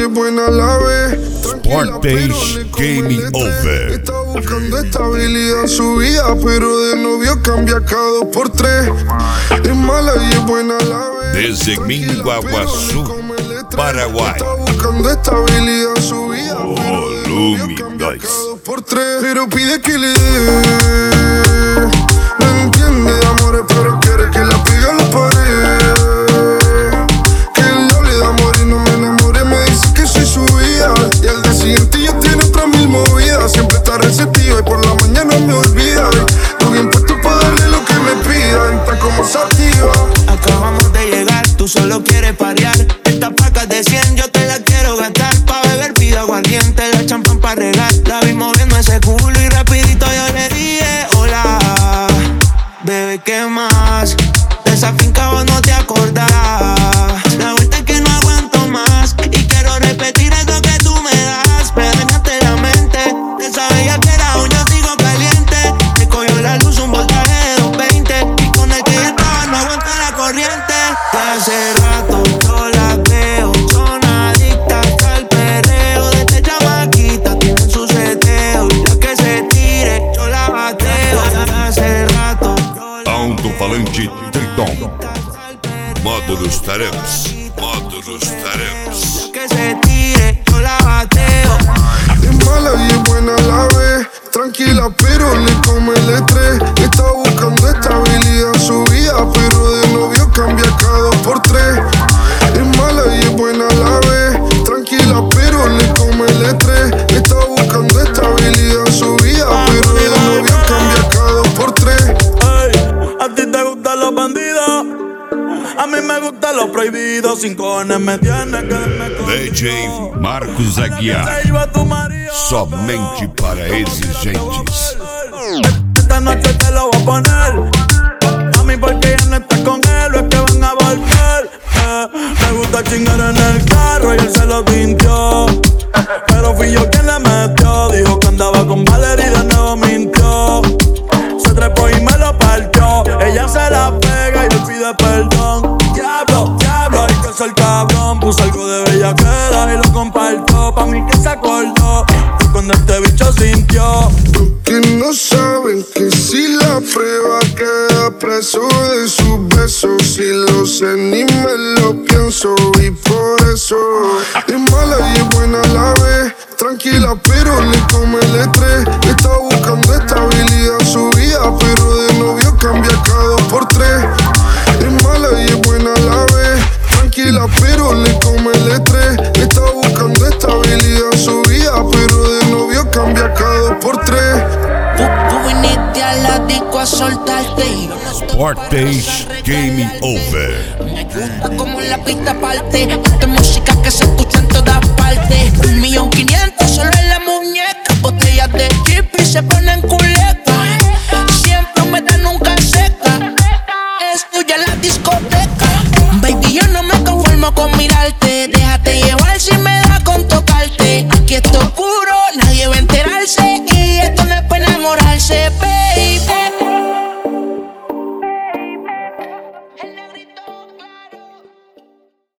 es buena a la vez. Sportage Gaming Over. Está buscando estabilidad en su vida, pero de novio cambia cada 2 por 3. Es mala y es buena a la vez. Desde Minguaguazú, Paraguay. Está buscando estabilidad en su vida, Lumi, cada guys. 2 por 3. Pero pide que le dé. No entiende de amores, pero quiere que la pegue a la pared. Que le hable de amor y no me enamore. Me dice que soy su vida. Y al día siguiente ya tiene otras 1000 movidas. Siempre está resentido y por la mañana me olvida. No bien puesto para darle lo que me pida. Está como sativa. Acabamos de llegar, tú solo quieres parear. Estas pacas de 100 yo te las quiero gastar. Pa' beber pido aguardiente, la champán pa' regar. La vi moviendo ese culo y rapidito yo le dije hola. Bebé, ¿qué más? De esa finca vos no te acordás. La vuelta es que no aguanto más y quiero repetir eso que tú me das. Me dañaste la mente, de esa bella que era aún yo sigo caliente. Me cogió la luz un voltaje de 220 y con el que ya estaba no aguanta la corriente. Ya hace rato yo la veo, son adictas al perreo. Desde chamaquita tienen su seteo y la que se tire yo la bateo. Ya hace rato yo la Alto-falante Triton. Módulos Tareps. Módulos Tareps. que se tire yo la bateo. Es mala y es buena a la vez. Tranquila, pero le come el estrés. Está buscando estabilidad en su vida, pero de novio cambia cada 2 por 3. Es mala y es buena a la vez. Tranquila, pero le come el estrés. Está buscando estabilidad en su vida, pero de novio cambia cada 2 por 3. Ey, a ti te gustan los bandidos, a mí me gustan los prohibidos. 5 cojones me tienes que darme con DJ Marcos Aguiar. se iba tu marido. Somente para exigentes. Esta noche te lo voy a poner. A mí porque ya no estás con él, o es que van a volver. Me gusta chingar en el carro y él se lo tintió. Pero fui yo quien le metió. Dijo que andaba con Valerie y de nuevo mintió. Se trepó y me lo partió. Ella se la pega y le pide perdón. Diablo, diablo, hay que ser cabrón. Puso algo de bellaquera y lo compartió. Pa' mí que se acordó de cuando este bicho sintió. Que no saben que si la prueba queda preso de sus besos. Si lo sé ni me lo pienso y por eso es mala y es buena a la vez. Tranquila, pero le come el estrés. Está buscando estabilidad en su vida, pero de novio cambia cada 2 por 3. Es mala y es buena a la vez. Tranquila, pero le come el estrés. Está buscando estabilidad en su vida, pero de novio cambia cada 2 por 3. Tú viniste a la disco a soltarte y yo no estoy Sportage Gaming Over. me gusta como la pista parte. Esta música que se escucha en todas partes. 1.500.000 solo en la muñeca. Botellas de chip y se ponen culetas.